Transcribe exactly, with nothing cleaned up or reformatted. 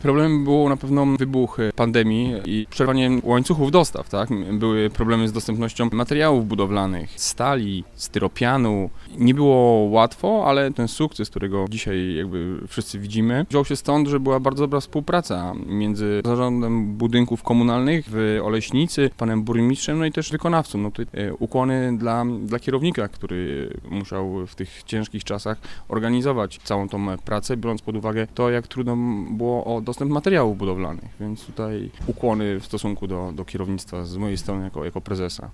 Problemem było na pewno wybuch pandemii i przerwanie łańcuchów dostaw, tak? Były problemy z dostępnością materiałów budowlanych, stali, styropianu. Nie było łatwo, ale ten sukces, którego dzisiaj jakby wszyscy widzimy, wziął się stąd, że była bardzo dobra współpraca między zarządem budynków komunalnych w Oleśnicy, panem burmistrzem, no i też wykonawcą. No tutaj ukłony dla, dla kierownika, który musiał w tych ciężkich czasach organizować całą tą pracę, biorąc pod uwagę to, jak trudno było o dostęp materiałów budowlanych, więc tutaj ukłony w stosunku do, do kierownictwa z mojej strony jako, jako prezesa.